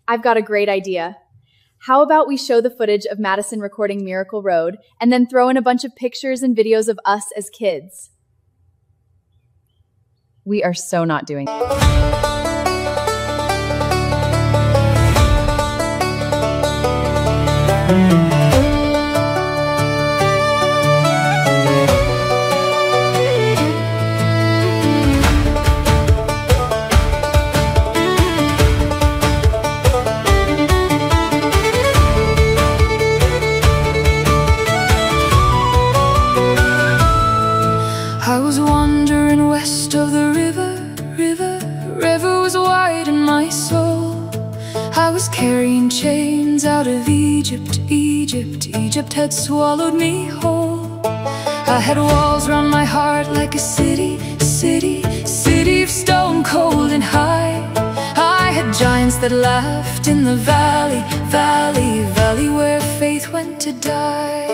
I've got a great idea. How about we show the footage of Madison recording Miracle Road and then throw in a bunch of pictures and videos of us as kids? We are so not doing I was wandering west of the river was wide in my soul. I was carrying chains out of Egypt had swallowed me whole. I had walls round my heart like a city of stone, cold and high. I had giants that laughed in the valley where faith went to die.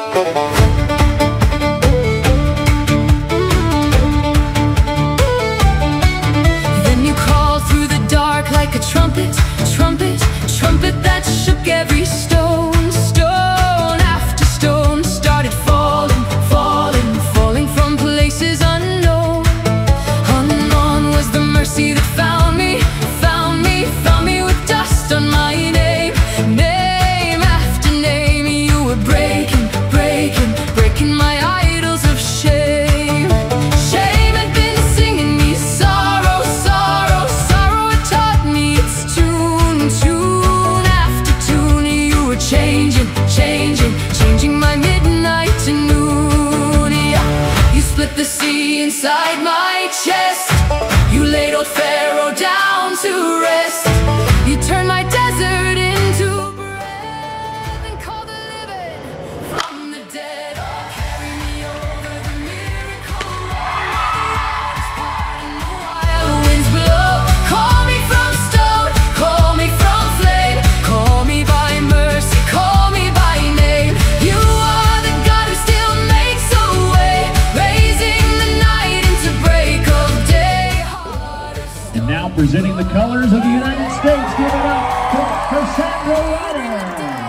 Like a trumpet that shook every stone. Stone after stone started falling from places unknown. Unknown was the mercy that found me with dust on my name. Name after name, you were breaking my idols of shame. Shame had been singing me sorrow had taught me its tune after tune. You were changing my midnight to noon. You split the sea inside my chest. You laid old Pharaoh down to rest. You turned my desert into bread and called the living from the dead. Carry me over the miracle road. And the wild winds blow. Call me from stone, call me from flame. Call me by mercy, call me by name. You are the God who still makes a way, raising the night into break of day. And now presenting the colors of the United States, give it up for Cassandra Ryder.